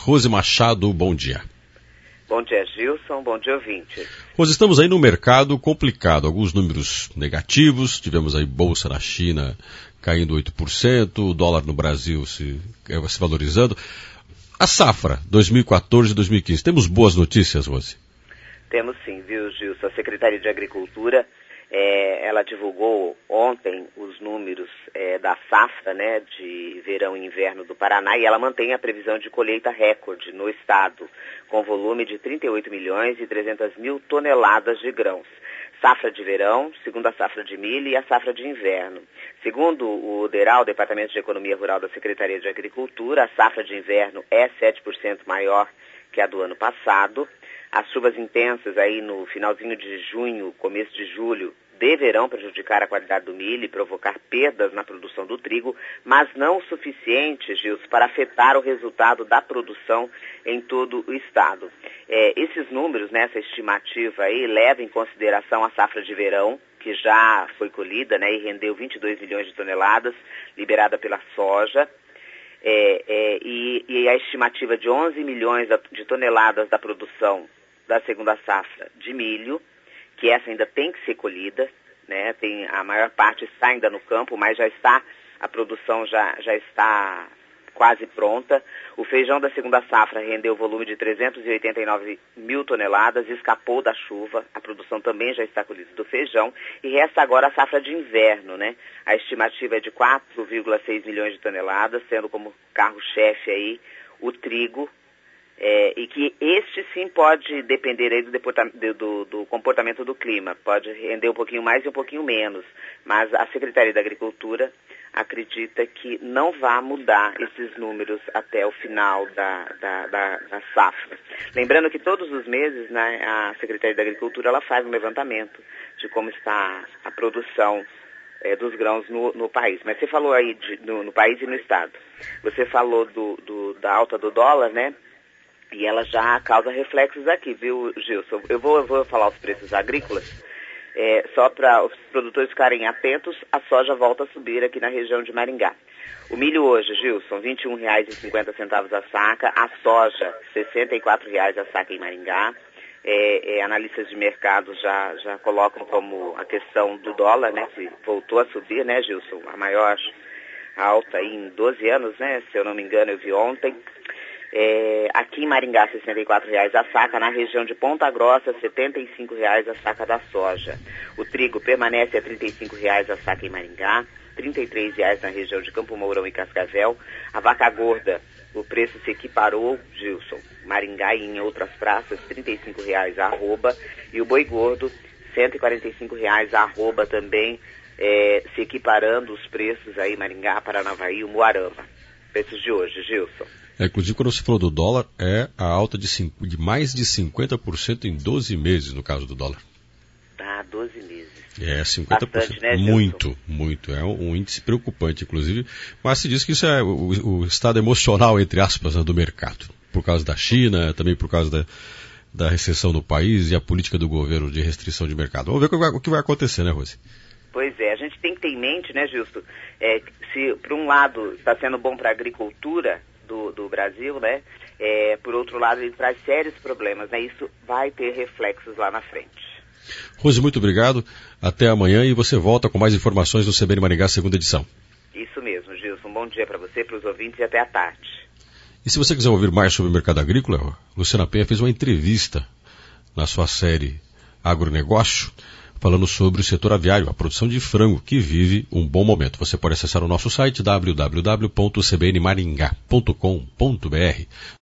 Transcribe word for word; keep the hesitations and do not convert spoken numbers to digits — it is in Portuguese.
Rose Machado, bom dia. Bom dia, Gilson. Bom dia, ouvinte. Rose, estamos aí num mercado complicado, alguns números negativos, tivemos aí bolsa na China caindo oito por cento, o dólar no Brasil se, se valorizando. A safra dois mil e quatorze e dois mil e quinze, temos boas notícias, Rose? Temos sim, viu, Gilson? A Secretaria de Agricultura, é, ela divulgou ontem os números é, da safra, né, de verão e inverno do Paraná, e ela mantém a previsão de colheita recorde no estado, com volume de trinta e oito milhões e trezentas mil toneladas de grãos. Safra de verão, segundo a safra de milho e a safra de inverno. Segundo o DERAL, Departamento de Economia Rural da Secretaria de Agricultura, a safra de inverno é sete por cento maior que a do ano passado. As chuvas intensas aí no finalzinho de junho, começo de julho, deverão prejudicar a qualidade do milho e provocar perdas na produção do trigo, mas não o suficiente, Gilson, para afetar o resultado da produção em todo o estado. É, esses números, né, essa estimativa aí, leva em consideração a safra de verão, que já foi colhida, né, e rendeu vinte e dois milhões de toneladas, liberada pela soja, é, é, e, e a estimativa de onze milhões de toneladas da produção da segunda safra de milho, que essa ainda tem que ser colhida, né? Tem, a maior parte está ainda no campo, mas já está, a produção já, já está quase pronta. O feijão da segunda safra rendeu volume de trezentos e oitenta e nove mil toneladas, escapou da chuva, a produção também já está colhida do feijão, e resta agora a safra de inverno, né? A estimativa é de quatro vírgula seis milhões de toneladas, sendo como carro-chefe aí o trigo, É, e que este sim pode depender aí do, do, do comportamento do clima, pode render um pouquinho mais e um pouquinho menos, mas a Secretaria da Agricultura acredita que não vai mudar esses números até o final da, da, da, da safra. Lembrando que todos os meses, né, a Secretaria da Agricultura ela faz um levantamento de como está a produção é, dos grãos no, no país. Mas você falou aí de, no, no país e no estado. Você falou do, do, da alta do dólar, né? E ela já causa reflexos aqui, viu, Gilson? Eu vou, eu vou falar os preços agrícolas, é, só para os produtores ficarem atentos, a soja volta a subir aqui na região de Maringá. O milho hoje, Gilson, vinte e um reais e cinquenta centavos a saca, a soja, sessenta e quatro reais a saca em Maringá. É, é, analistas de mercado já, já colocam como a questão do dólar, né, que voltou a subir, né, Gilson? A maior alta aí em doze anos, né, se eu não me engano, eu vi ontem. É, aqui em Maringá, sessenta e quatro reais a saca, na região de Ponta Grossa, setenta e cinco reais a saca da soja. O trigo permanece a trinta e cinco reais a saca em Maringá, trinta e três reais na região de Campo Mourão e Cascavel. A vaca gorda, o preço se equiparou, Gilson, Maringá e em outras praças, trinta e cinco reais a arroba. E o boi gordo, cento e quarenta e cinco reais a arroba também, é, se equiparando os preços aí, Maringá, Paranavaí e Umuarama. Preços de hoje, Gilson. É, inclusive, quando você falou do dólar, é a alta de, cinco, de mais de cinquenta por cento em doze meses, no caso do dólar. Ah, doze meses. É, cinquenta por cento. Bastante, né, muito, muito. É um, um índice preocupante, inclusive. Mas se diz que isso é o, o estado emocional, entre aspas, do mercado. Por causa da China, também por causa da, da recessão no país e a política do governo de restrição de mercado. Vamos ver o que vai, o que vai acontecer, né, Rose? Pois é, a gente tem que ter em mente, né, Justo, é, se por um lado está sendo bom para a agricultura do, do Brasil, né, é, por outro lado ele traz sérios problemas, né, isso vai ter reflexos lá na frente. Rose, muito obrigado, até amanhã e você volta com mais informações do C B N Maringá, segunda edição. Isso mesmo, Gilson, um bom dia para você, para os ouvintes e até à tarde. E se você quiser ouvir mais sobre o mercado agrícola, Luciana Penha fez uma entrevista na sua série Agronegócio, falando sobre o setor aviário, a produção de frango, que vive um bom momento. Você pode acessar o nosso site w w w ponto c b n maringá ponto com ponto b r.